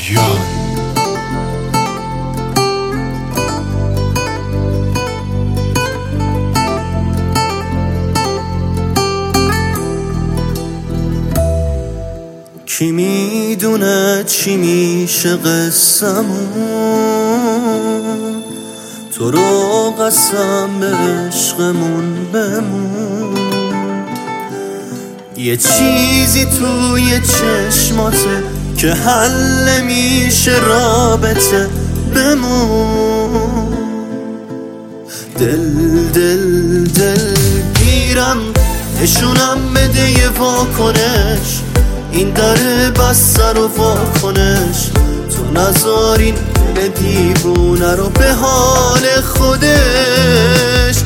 کی میدونه چی میشه قصمون، تو رو قسم به عشقمون بمون. یه چیزی توی چشماته که حل میشه رابطه، بمون. دل گیرم، نشونم بده یه واکنش، این داره بس سر و واکنش. تو نذار این دل دیوونه رو به حال خودش.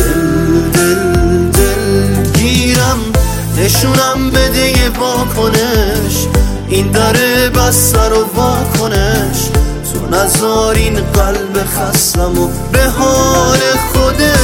دل گیرم، نشونم بده یه واکنش، این داره بس سر و واکنش. تو نذار این قلب خستم و به حال خودش.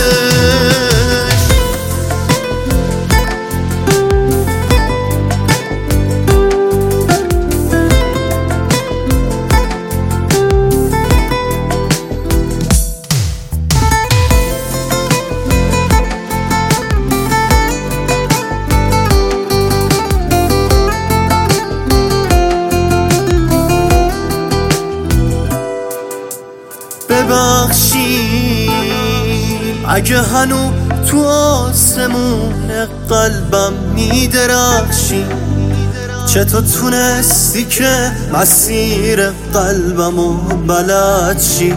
ببخشید اگه هنو تو آسمون قلبم میدرخشی، چطور تونستی که مسیر قلبمو بلد شی؟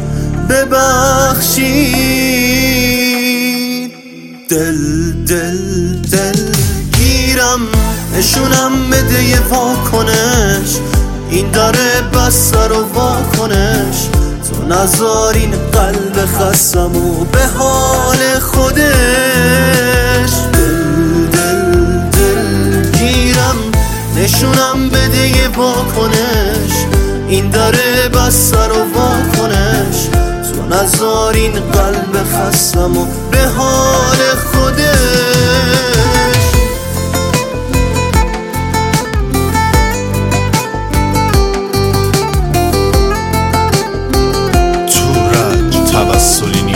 ببخشید دل گیرم، نشونم بده یه واکنش، این داره بس سر و واکنش. تو نذار این قلب خستمو به حال خودش. دل گیرم، نشونم بده یه واکنش، این داره بس سر و واکنش. تو نذار این قلب خستمو به حال خودش. توسلی